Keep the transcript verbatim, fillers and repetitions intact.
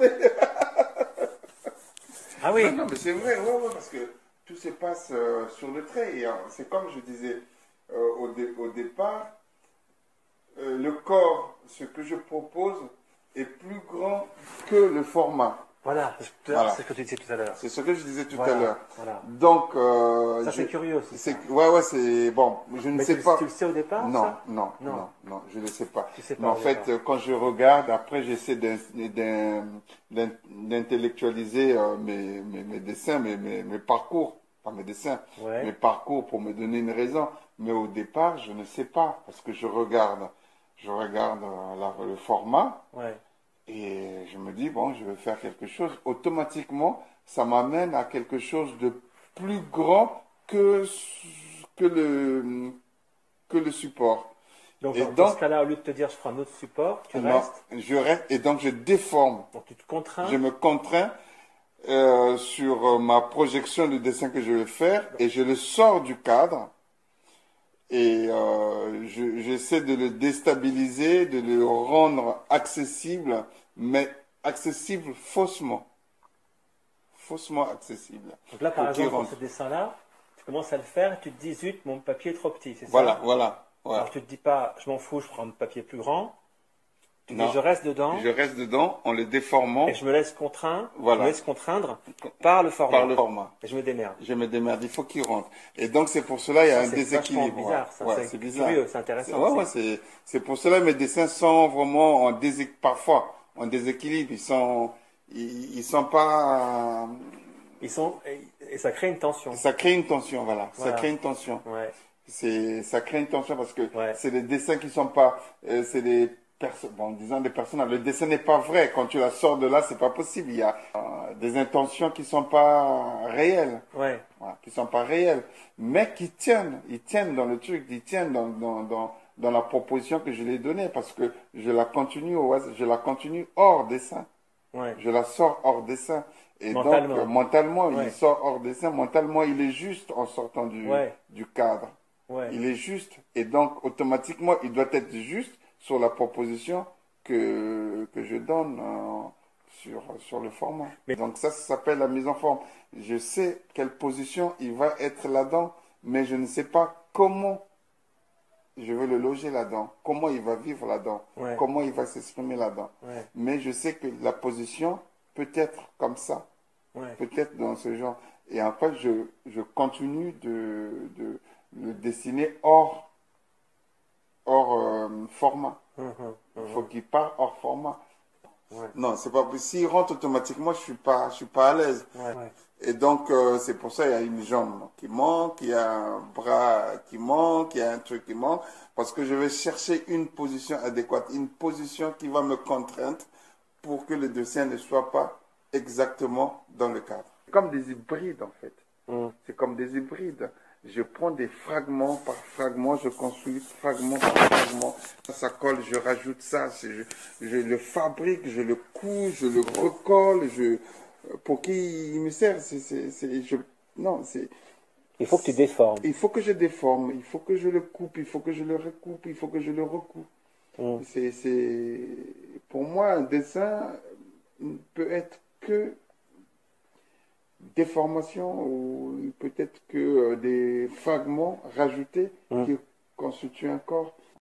Ah oui. Non, non, mais c'est vrai, ouais, ouais, parce que tout se passe euh, sur le trait. Et euh, c'est comme je disais euh, au, dé- au départ, euh, le corps, ce que je propose, est plus grand que le format. Voilà, c'est Voilà. ce que tu disais tout à l'heure. C'est ce que je disais tout Voilà, à l'heure. voilà. Donc, euh, Ça, je- c'est curieux aussi, c'est- ça. ouais, ouais, c'est bon. Je ne Mais sais tu, pas. tu le sais au départ, Non, ça? non, Non. non, non, je ne sais pas. Tu sais Mais pas en au fait, départ. euh, quand je regarde, après, j'essaie d'in- d'in- d'in- d'intellectualiser euh, mes, mes, mes dessins, mes, mes, mes parcours, pas mes dessins, Ouais. mes parcours pour me donner une raison. Mais au départ, je ne sais pas parce que je regarde, je regarde euh, la- le format. Ouais. Et je me dis, bon, je vais faire quelque chose. Automatiquement, ça m'amène à quelque chose de plus grand que, que, le, que le support. Donc, Et dans, dans donc, ce cas-là, au lieu de te dire je prends un autre support, tu non, restes. je reste, et donc je déforme. Donc, tu te contrains. Je me contrains euh, sur euh, ma projection du dessin que je vais faire et je le sors du cadre. Et euh, je- j'essaie de le déstabiliser, de le rendre accessible, mais accessible faussement. Faussement accessible. Donc là, par Pour qu'il exemple, pour rentre. ce dessin-là, tu commences à le faire et tu te dis zut, mon papier est trop petit, c'est Voilà, ça? voilà. voilà. Alors, tu te dis pas je m'en fous, je prends un papier plus grand. Tu dis Non, je reste dedans je reste dedans en le déformant et je me laisse contraindre, Voilà. je me laisse contraindre par le format. par le format. Et je me démerde. Je me démerde, il faut qu'il rentre. Et donc c'est pour cela il y a Ça, un c'est déséquilibre. vachement bizarre, ouais. ça. Ouais, C'est c'est bizarre. curieux, c'est C'est- intéressant. Ouais, c'est- ouais, c'est c'est pour cela mes dessins sont vraiment en déséquilibre, parfois en déséquilibre. Ils sont ils, ils sont pas. Ils sont et, et ça crée une tension. Ça crée une tension, voilà. Voilà. Ça crée une tension. Ouais. C'est ça crée une tension parce que Ouais. c'est des dessins qui sont pas. euh, c'est des personnes. Bon, disons des personnages. Le dessin n'est pas vrai. Quand tu la sors de là, c'est pas possible. Il y a euh, des intentions qui sont pas réelles. Ouais. Voilà, qui sont pas réels, mais qui tiennent, ils tiennent dans le truc, ils tiennent dans, dans, dans, dans la proposition que je l'ai donnée, parce que je la continue au hasard, je la continue hors dessin, Ouais. je la sors hors dessin. Et Mentalement. donc, euh, mentalement, Ouais. il sort hors dessin, mentalement, il est juste en sortant du, Ouais. du cadre. Ouais. Il est juste, et donc, automatiquement, il doit être juste sur la proposition que, que je donne euh, sur, sur le format. Mais- Donc ça, ça s'appelle la mise en forme. Je sais quelle position il va être là-dedans, mais je ne sais pas comment je veux le loger là-dedans, comment il va vivre là-dedans, Ouais. comment il va s'exprimer là-dedans. Ouais. Mais je sais que la position peut être comme ça, Ouais. peut-être dans ce genre. Et après, je, je continue de, de le dessiner hors, hors euh, format. Mhm, Il mhm. faut qu'il parte hors format. Ouais. Non, c'est pas possible. S'il rentre automatiquement, je suis pas, je suis pas à l'aise. Ouais. Ouais. Et donc, euh, c'est pour ça qu'il y a une jambe qui manque, il y a un bras qui manque, il y a un truc qui manque, parce que je vais chercher une position adéquate, une position qui va me contraindre pour que le dessin ne soit pas exactement dans le cadre. C'est comme des hybrides, en fait. Mhm. C'est comme des hybrides. Je prends des fragments par fragment, je construis fragment par fragment. Ça colle, je rajoute ça, c'est- je, je le fabrique, je le couds, je le recolle, je, pour qui il me sert. C'est, c'est, c'est- je, non, c'est, Il faut que tu déformes. il faut que je déforme, il faut que je le coupe, il faut que je le recoupe, il faut que je le recoupe. Mhm. C'est, c'est, pour moi, un dessin ne peut être que déformation ou peut-être que euh, des fragments rajoutés Mm. qui constituent un corps.